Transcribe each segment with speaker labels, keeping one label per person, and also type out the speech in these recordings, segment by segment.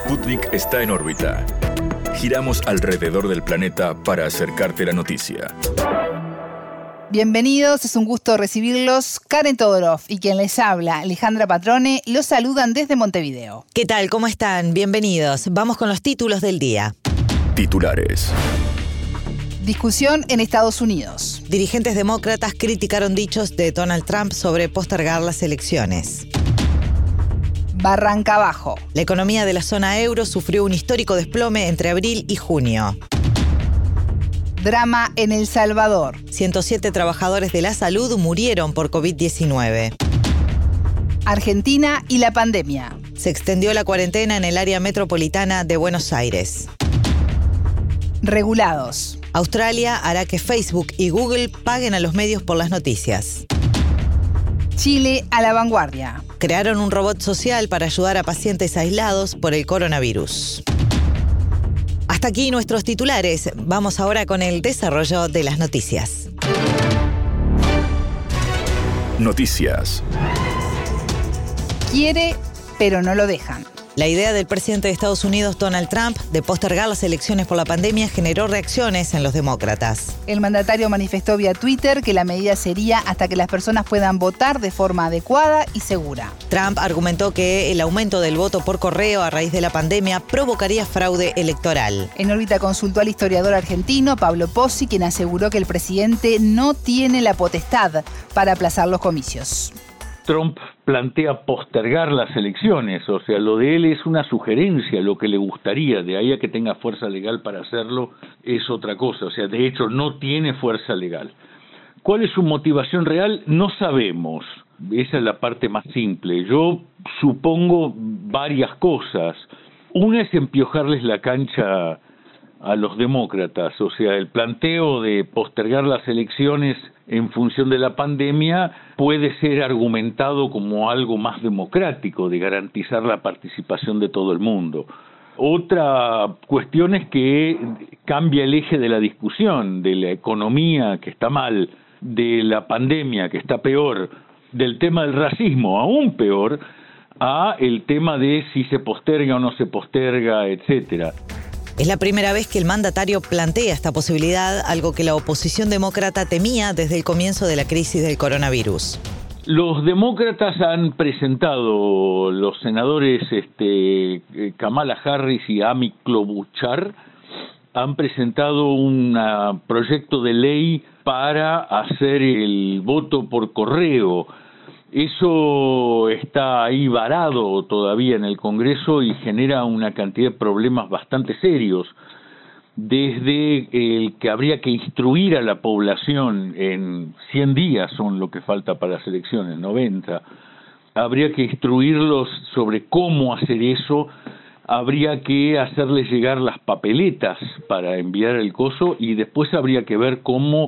Speaker 1: Sputnik está en órbita. Giramos alrededor del planeta para acercarte la noticia.
Speaker 2: Bienvenidos, es un gusto recibirlos. Karen Todorov y quien les habla, Alejandra Patrone, los saludan desde Montevideo.
Speaker 3: ¿Qué tal? ¿Cómo están? Bienvenidos. Vamos con los títulos del día.
Speaker 1: Titulares.
Speaker 2: Discusión en Estados Unidos.
Speaker 3: Dirigentes demócratas criticaron dichos de Donald Trump sobre postergar las elecciones.
Speaker 2: Barranca Abajo.
Speaker 3: La economía de la zona euro sufrió un histórico desplome entre abril y junio.
Speaker 2: Drama en El Salvador.
Speaker 3: 107 trabajadores de la salud murieron por COVID-19.
Speaker 2: Argentina y la pandemia.
Speaker 3: Se extendió la cuarentena en el área metropolitana de Buenos Aires.
Speaker 2: Regulados.
Speaker 3: Australia hará que Facebook y Google paguen a los medios por las noticias.
Speaker 2: Chile a la vanguardia.
Speaker 3: Crearon un robot social para ayudar a pacientes aislados por el coronavirus. Hasta aquí nuestros titulares. Vamos ahora con el desarrollo de las noticias.
Speaker 1: Noticias.
Speaker 2: Quiere, pero no lo dejan.
Speaker 3: La idea del presidente de Estados Unidos, Donald Trump, de postergar las elecciones por la pandemia generó reacciones en los demócratas.
Speaker 2: El mandatario manifestó vía Twitter que la medida sería hasta que las personas puedan votar de forma adecuada y segura.
Speaker 3: Trump argumentó que el aumento del voto por correo a raíz de la pandemia provocaría fraude electoral.
Speaker 2: En órbita consultó al historiador argentino Pablo Pozzi, quien aseguró que el presidente no tiene la potestad para aplazar los comicios.
Speaker 4: Trump plantea postergar las elecciones, o sea, lo de él es una sugerencia, lo que le gustaría, de ahí a que tenga fuerza legal para hacerlo es otra cosa, o sea, de hecho no tiene fuerza legal. ¿Cuál es su motivación real? No sabemos, esa es la parte más simple. Yo supongo varias cosas. Una es empiojarles la cancha a los demócratas, o sea, el planteo de postergar las elecciones en función de la pandemia puede ser argumentado como algo más democrático, de garantizar la participación de todo el mundo. Otra cuestión es que cambia el eje de la discusión, de la economía que está mal, de la pandemia que está peor, del tema del racismo aún peor, a el tema de si se posterga o no se posterga, etcétera.
Speaker 3: Es la primera vez que el mandatario plantea esta posibilidad, algo que la oposición demócrata temía desde el comienzo de la crisis del coronavirus.
Speaker 4: Los demócratas han presentado, los senadores Kamala Harris y Amy Klobuchar, han presentado un proyecto de ley para hacer el voto por correo. Eso está ahí varado todavía en el Congreso y genera una cantidad de problemas bastante serios, desde el que habría que instruir a la población en 100 días, son lo que falta para las elecciones, 90, habría que instruirlos sobre cómo hacer eso, habría que hacerles llegar las papeletas para enviar el coso y después habría que ver cómo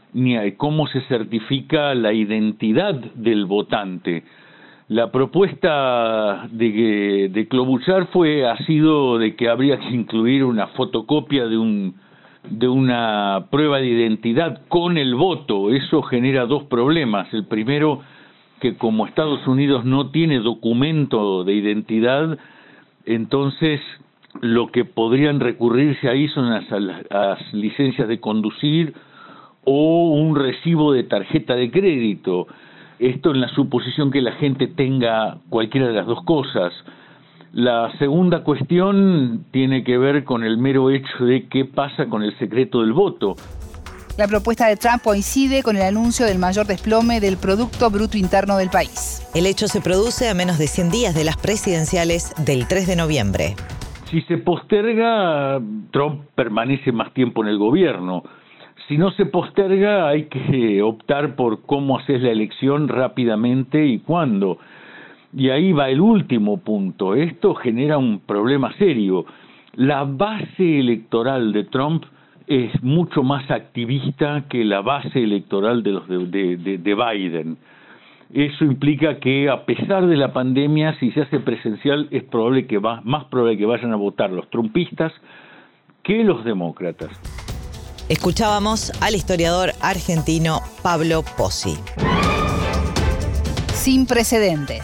Speaker 4: se certifica la identidad del votante. La propuesta de Klobuchar ha sido de que habría que incluir una fotocopia de una prueba de identidad con el voto. Eso genera dos problemas. El primero, que como Estados Unidos no tiene documento de identidad, entonces lo que podrían recurrirse ahí son las licencias de conducir o un recibo de tarjeta de crédito. Esto en la suposición que la gente tenga cualquiera de las dos cosas. La segunda cuestión tiene que ver con el mero hecho de qué pasa con el secreto del voto.
Speaker 2: La propuesta de Trump coincide con el anuncio del mayor desplome del Producto Bruto Interno del país.
Speaker 3: El hecho se produce a menos de 100 días de las presidenciales del 3 de noviembre.
Speaker 4: Si se posterga, Trump permanece más tiempo en el gobierno. Si no se posterga, hay que optar por cómo hacer la elección rápidamente y cuándo. Y ahí va el último punto. Esto genera un problema serio. La base electoral de Trump es mucho más activista que la base electoral de Biden. Eso implica que, a pesar de la pandemia, si se hace presencial, es más probable que vayan a votar los trumpistas que los demócratas.
Speaker 3: Escuchábamos al historiador argentino Pablo Pozzi.
Speaker 2: Sin precedentes.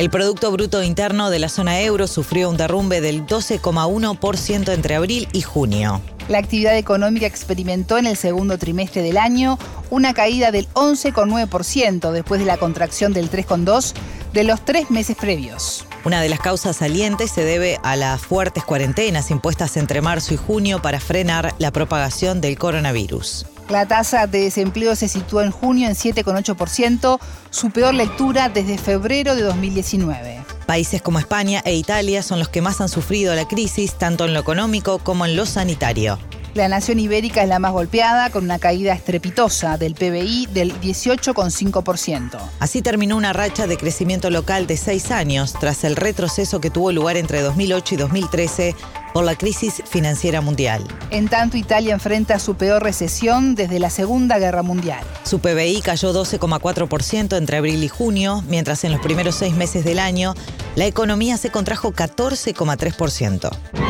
Speaker 3: El Producto Bruto Interno de la zona euro sufrió un derrumbe del 12,1% entre abril y junio.
Speaker 2: La actividad económica experimentó en el segundo trimestre del año una caída del 11,9% después de la contracción del 3,2% de los 3 meses previos.
Speaker 3: Una de las causas salientes se debe a las fuertes cuarentenas impuestas entre marzo y junio para frenar la propagación del coronavirus.
Speaker 2: La tasa de desempleo se situó en junio en 7,8%, su peor lectura desde febrero de 2019.
Speaker 3: Países como España e Italia son los que más han sufrido la crisis, tanto en lo económico como en lo sanitario.
Speaker 2: La nación ibérica es la más golpeada, con una caída estrepitosa del PBI del 18,5%.
Speaker 3: Así terminó una racha de crecimiento local de 6 años, tras el retroceso que tuvo lugar entre 2008 y 2013 por la crisis financiera mundial.
Speaker 2: En tanto, Italia enfrenta su peor recesión desde la Segunda Guerra Mundial.
Speaker 3: Su PBI cayó 12,4% entre abril y junio, mientras en los primeros 6 meses del año la economía se contrajo 14,3%.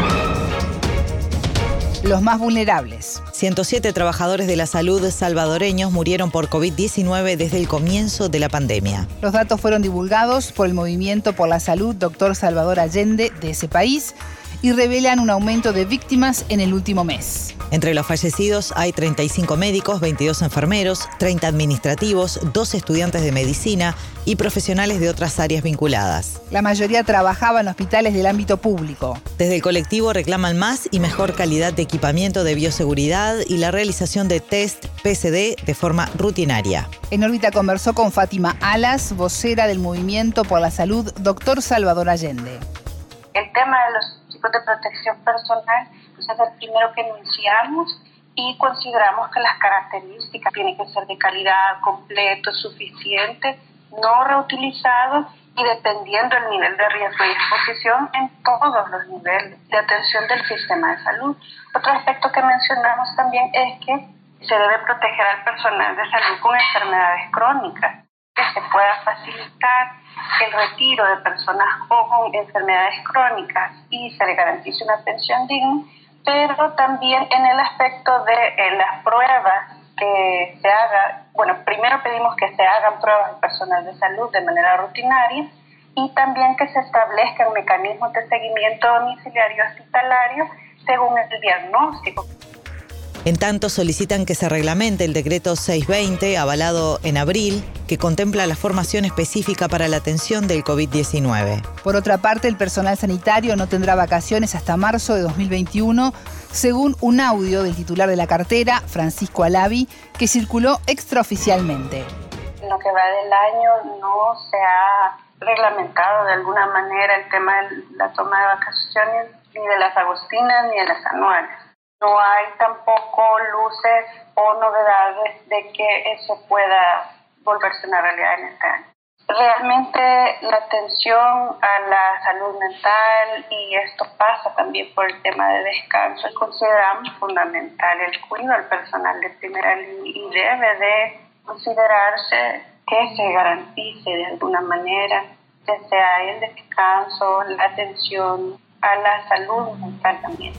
Speaker 2: Los más vulnerables.
Speaker 3: 107 trabajadores de la salud salvadoreños murieron por COVID-19 desde el comienzo de la pandemia.
Speaker 2: Los datos fueron divulgados por el Movimiento por la Salud Dr. Salvador Allende de ese país y revelan un aumento de víctimas en el último mes.
Speaker 3: Entre los fallecidos hay 35 médicos, 22 enfermeros, 30 administrativos, 2 estudiantes de medicina y profesionales de otras áreas vinculadas.
Speaker 2: La mayoría trabajaba en hospitales del ámbito público.
Speaker 3: Desde el colectivo reclaman más y mejor calidad de equipamiento de bioseguridad y la realización de test PCD de forma rutinaria.
Speaker 2: En órbita conversó con Fátima Alas, vocera del Movimiento por la Salud Dr. Salvador Allende.
Speaker 5: El tema de los equipos de protección personal pues es el primero que enunciamos y consideramos que las características tienen que ser de calidad, completo, suficiente, no reutilizados y dependiendo del nivel de riesgo y exposición en todos los niveles de atención del sistema de salud. Otro aspecto que mencionamos también es que se debe proteger al personal de salud con enfermedades crónicas, que se pueda facilitar el retiro de personas con enfermedades crónicas y se le garantice una atención digna, pero también en el aspecto de las pruebas que se haga. Bueno, primero pedimos que se hagan pruebas al personal de salud de manera rutinaria y también que se establezcan mecanismos de seguimiento domiciliario hospitalario según el diagnóstico.
Speaker 3: En tanto, solicitan que se reglamente el decreto 620, avalado en abril, que contempla la formación específica para la atención del COVID-19.
Speaker 2: Por otra parte, el personal sanitario no tendrá vacaciones hasta marzo de 2021, según un audio del titular de la cartera, Francisco Alavi, que circuló extraoficialmente.
Speaker 5: En lo que va del año no se ha reglamentado de alguna manera el tema de la toma de vacaciones ni de las agostinas ni de las anuales. No hay tampoco luces o novedades de que eso pueda volverse una realidad en este año. Realmente la atención a la salud mental, y esto pasa también por el tema de descanso, consideramos fundamental el cuidado al personal de primera línea y debe de considerarse que se garantice de alguna manera que sea el descanso, la atención a la salud mental también.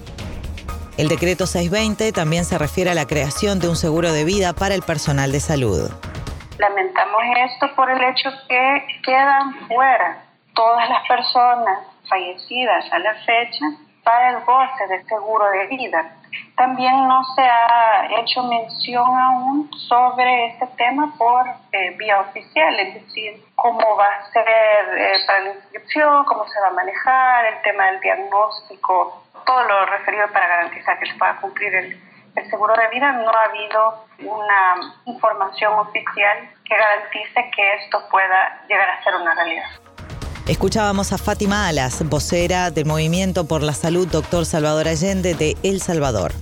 Speaker 3: El decreto 620 también se refiere a la creación de un seguro de vida para el personal de salud.
Speaker 5: Lamentamos esto por el hecho que quedan fuera todas las personas fallecidas a la fecha para el goce del seguro de vida. También no se ha hecho mención aún sobre este tema por vía oficial, es decir, cómo va a ser para la inscripción, cómo se va a manejar, el tema del diagnóstico, todo lo referido para garantizar que se pueda cumplir el seguro de vida. No ha habido una información oficial que garantice que esto pueda llegar a ser una realidad.
Speaker 3: Escuchábamos a Fátima Alas, vocera del Movimiento por la Salud Dr. Salvador Allende de El Salvador.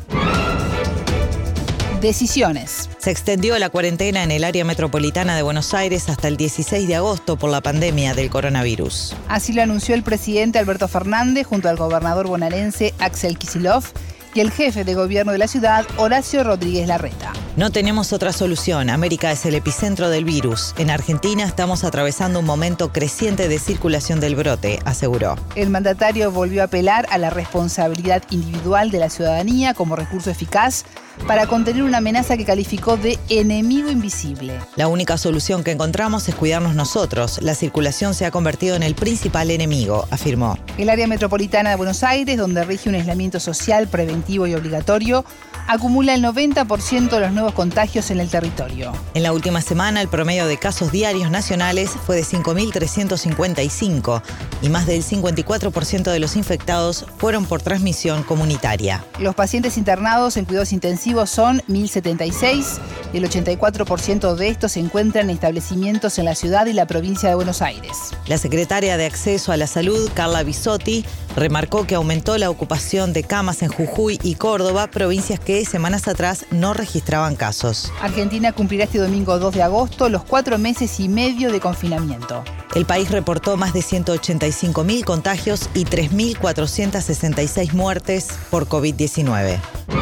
Speaker 2: Decisiones.
Speaker 3: Se extendió la cuarentena en el área metropolitana de Buenos Aires hasta el 16 de agosto por la pandemia del coronavirus.
Speaker 2: Así lo anunció el presidente Alberto Fernández junto al gobernador bonaerense Axel Kicillof y el jefe de gobierno de la ciudad, Horacio Rodríguez Larreta.
Speaker 3: No tenemos otra solución. América es el epicentro del virus. En Argentina estamos atravesando un momento creciente de circulación del brote, aseguró.
Speaker 2: El mandatario volvió a apelar a la responsabilidad individual de la ciudadanía como recurso eficaz para contener una amenaza que calificó de enemigo invisible.
Speaker 3: La única solución que encontramos es cuidarnos nosotros. La circulación se ha convertido en el principal enemigo, afirmó.
Speaker 2: El área metropolitana de Buenos Aires, donde rige un aislamiento social preventivo y obligatorio, acumula el 90% de los nuevos contagios en el territorio.
Speaker 3: En la última semana, el promedio de casos diarios nacionales fue de 5.355 y más del 54% de los infectados fueron por transmisión comunitaria.
Speaker 2: Los pacientes internados en cuidados intensivos son 1.076 y el 84% de estos se encuentran en establecimientos en la ciudad y la provincia de Buenos Aires.
Speaker 3: La secretaria de Acceso a la Salud, Carla Bisotti, remarcó que aumentó la ocupación de camas en Jujuy y Córdoba, provincias que semanas atrás no registraban casos.
Speaker 2: Argentina cumplirá este domingo 2 de agosto los 4 meses y medio de confinamiento.
Speaker 3: El país reportó más de 185.000 contagios y 3.466 muertes por COVID-19.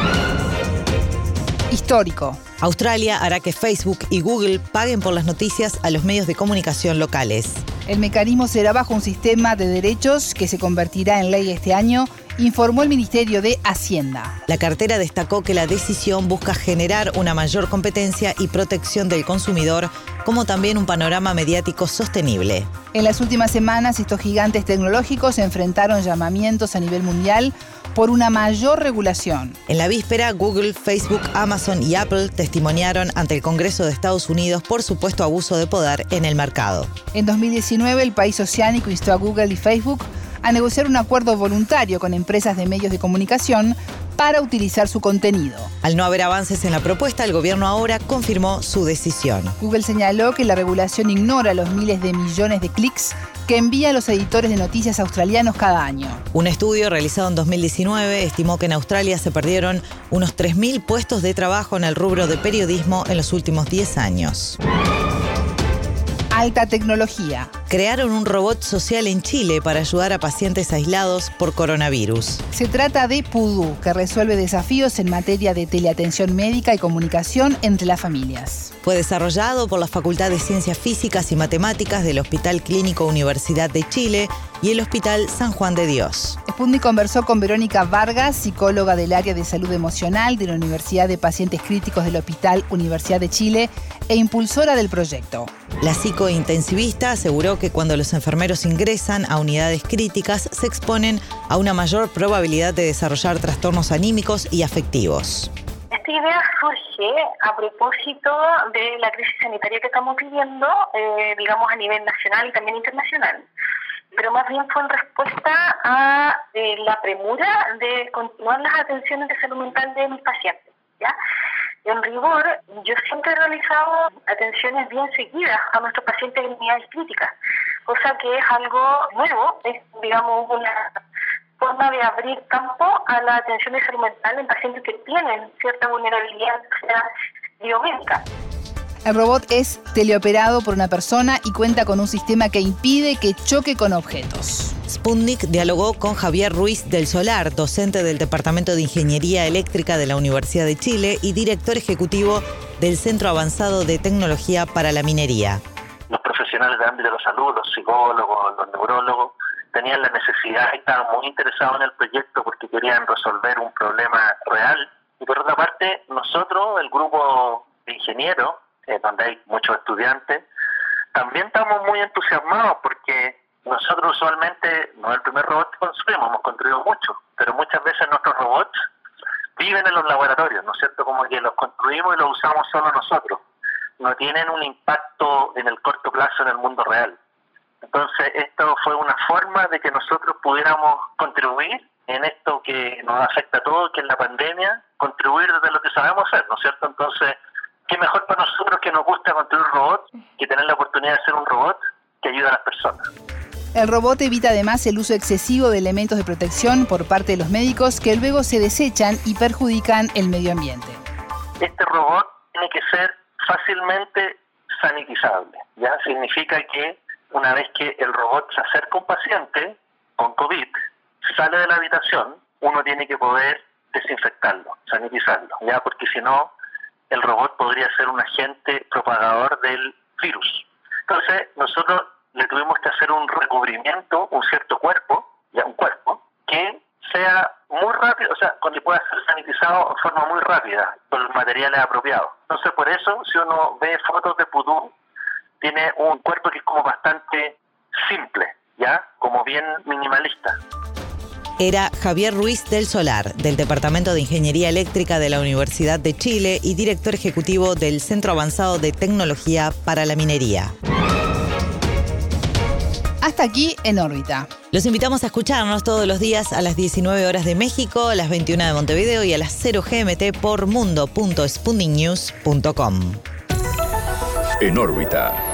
Speaker 2: Histórico.
Speaker 3: Australia hará que Facebook y Google paguen por las noticias a los medios de comunicación locales.
Speaker 2: El mecanismo será bajo un sistema de derechos que se convertirá en ley este año, informó el Ministerio de Hacienda.
Speaker 3: La cartera destacó que la decisión busca generar una mayor competencia y protección del consumidor, como también un panorama mediático sostenible.
Speaker 2: En las últimas semanas, estos gigantes tecnológicos enfrentaron llamamientos a nivel mundial por una mayor regulación.
Speaker 3: En la víspera, Google, Facebook, Amazon y Apple testimoniaron ante el Congreso de Estados Unidos por supuesto abuso de poder en el mercado.
Speaker 2: En 2019, el país oceánico instó a Google y Facebook a negociar un acuerdo voluntario con empresas de medios de comunicación para utilizar su contenido.
Speaker 3: Al no haber avances en la propuesta, el gobierno ahora confirmó su decisión.
Speaker 2: Google señaló que la regulación ignora los miles de millones de clics que envían los editores de noticias australianos cada año.
Speaker 3: Un estudio realizado en 2019 estimó que en Australia se perdieron unos 3.000 puestos de trabajo en el rubro de periodismo en los últimos 10 años.
Speaker 2: Alta tecnología.
Speaker 3: Crearon un robot social en Chile para ayudar a pacientes aislados por coronavirus.
Speaker 2: Se trata de Pudú, que resuelve desafíos en materia de teleatención médica y comunicación entre las familias.
Speaker 3: Fue desarrollado por la Facultad de Ciencias Físicas y Matemáticas del Hospital Clínico Universidad de Chile y el Hospital San Juan de Dios.
Speaker 2: Sputnik conversó con Verónica Vargas, psicóloga del área de salud emocional de la Universidad de Pacientes Críticos del Hospital Universidad de Chile e impulsora del proyecto.
Speaker 3: La psicointensivista aseguró que cuando los enfermeros ingresan a unidades críticas se exponen a una mayor probabilidad de desarrollar trastornos anímicos y afectivos.
Speaker 5: Esta idea surge a propósito de la crisis sanitaria que estamos viviendo, digamos a nivel nacional y también internacional. Pero más bien fue en respuesta a la premura de continuar las atenciones de salud mental de mis pacientes, ¿ya? En rigor, yo siempre he realizado atenciones bien seguidas a nuestros pacientes en unidades críticas, cosa que es algo nuevo, es, digamos, una forma de abrir campo a la atención de salud mental en pacientes que tienen cierta vulnerabilidad biomédica.
Speaker 2: El robot es teleoperado por una persona y cuenta con un sistema que impide que choque con objetos.
Speaker 3: Sputnik dialogó con Javier Ruiz del Solar, docente del Departamento de Ingeniería Eléctrica de la Universidad de Chile y director ejecutivo del Centro Avanzado de Tecnología para la Minería.
Speaker 6: Los profesionales del ámbito de la salud, los psicólogos, los neurólogos, tenían la necesidad y estaban muy interesados en el proyecto porque querían resolver un problema real. Y por otra parte, nosotros, el grupo de ingenieros, donde hay muchos estudiantes, también estamos muy entusiasmados porque nosotros usualmente no es el primer robot que construimos, hemos construido muchos, pero muchas veces nuestros robots viven en los laboratorios, ¿no es cierto? Como que los construimos y los usamos solo nosotros, no tienen un impacto en el corto plazo en el mundo real. Entonces esto fue una forma de que nosotros pudiéramos contribuir en esto que nos afecta a todos, que es la pandemia, contribuir desde lo que sabemos hacer, ¿no es cierto? Entonces, qué mejor para nosotros que nos gusta construir robots que tener la oportunidad de hacer un robot que ayuda a las personas.
Speaker 2: El robot evita además el uso excesivo de elementos de protección por parte de los médicos que luego se desechan y perjudican el medio ambiente.
Speaker 6: Este robot tiene que ser fácilmente sanitizable. ¿Ya? Significa que una vez que el robot se acerca a un paciente con COVID, sale de la habitación, uno tiene que poder desinfectarlo, sanitizarlo, ¿ya? Porque si no, el robot podría ser un agente propagador del virus. Entonces, nosotros le tuvimos que hacer un recubrimiento, un cierto cuerpo, ya un cuerpo, que sea muy rápido, o sea, donde pueda ser sanitizado en forma muy rápida, con los materiales apropiados. Entonces, por eso, si uno ve fotos de Pudú, tiene un cuerpo que es como bastante simple, ¿ya? Como bien minimalista.
Speaker 3: Era Javier Ruiz del Solar, del Departamento de Ingeniería Eléctrica de la Universidad de Chile y director ejecutivo del Centro Avanzado de Tecnología para la Minería.
Speaker 2: Hasta aquí En órbita.
Speaker 3: Los invitamos a escucharnos todos los días a las 19 horas de México, a las 21 de Montevideo y a las 0 GMT por mundo.sputniknews.com.
Speaker 1: En órbita.